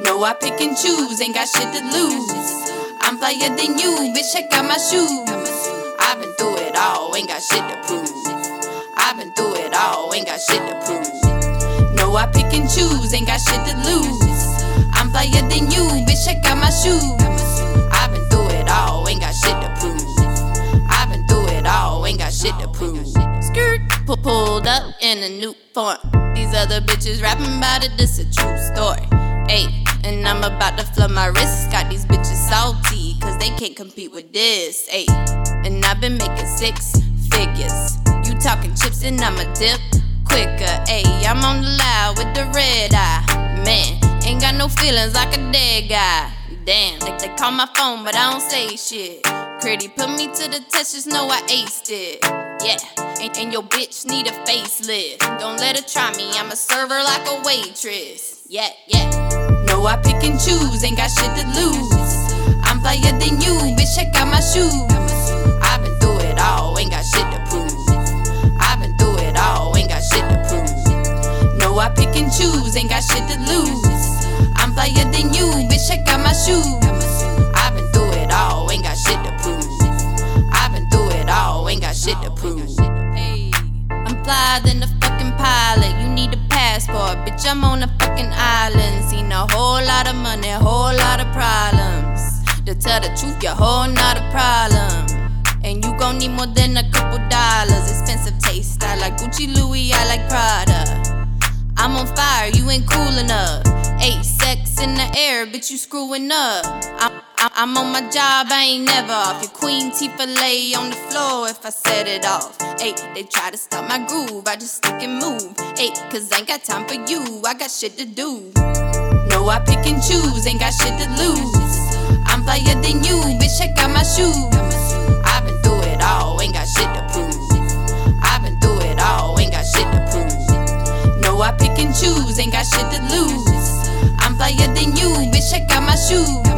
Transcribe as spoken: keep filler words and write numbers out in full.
No, I pick and choose, ain't got shit to lose. I'm flyer than you, bitch, check out my shoes. I've been through it all, ain't got shit to prove. I've been through it all, ain't got shit to prove. No, I pick and choose, ain't got shit to lose. I'm flyer than you, bitch, check out my shoes. I've been through it all, ain't got shit to prove. I've been through it all, ain't got shit to prove. Skirt, P- pulled up in a new form. These other bitches rapping about it, this a true story. Ayy, and I'm about to flood my wrist. Got these bitches salty, cause they can't compete with this. Ayy, and I've been making six figures. You talking chips and I'ma dip quicker. Ayy, I'm on the loud with the red eye. Man, ain't got no feelings like a dead guy. Damn, they, they call my phone, but I don't say shit. Pretty put me to the test, just know I aced it. Yeah, and, and your bitch need a facelift. Don't let her try me, I'm a server like a waitress. Yeah, yeah. No, I pick and choose, ain't got shit to lose. I'm flyer than you, bitch, check out my shoes. I've been through it all, ain't got shit to prove. I've been through it all, ain't got shit to prove. No, I pick and choose, ain't got shit to lose. I'm flyer than you, bitch, check out my shoes. I've been through it all, ain't got shit to prove. I've been through it all, ain't got shit to prove. Hey, I'm flyer than the fucking pilot. You need a passport, bitch, I'm on a fucking island. Seen a whole lot of money, a whole lot of problems. To tell the truth, your whole not a problem. And you gon' need more than a couple dollars. Expensive taste, I like Gucci, Louis, I like Prada. I'm on fire, you ain't cool enough. Eight sex in the air, bitch, you screwing up. I'm, I'm, I'm on my job, I ain't never off. Your queen Tifa lay on the floor if I set it off. Ayy, they try to stop my groove, I just stick and move. Ayy, cause I ain't got time for you, I got shit to do. No, I pick and choose, ain't got shit to lose. I'm flyer than you, bitch, check out my shoes. I've been through it all, ain't got shit to prove. I've been through it all, ain't got shit to prove. No, I pick and choose, ain't got shit to lose. I'm flyer than you, bitch, check out my shoes.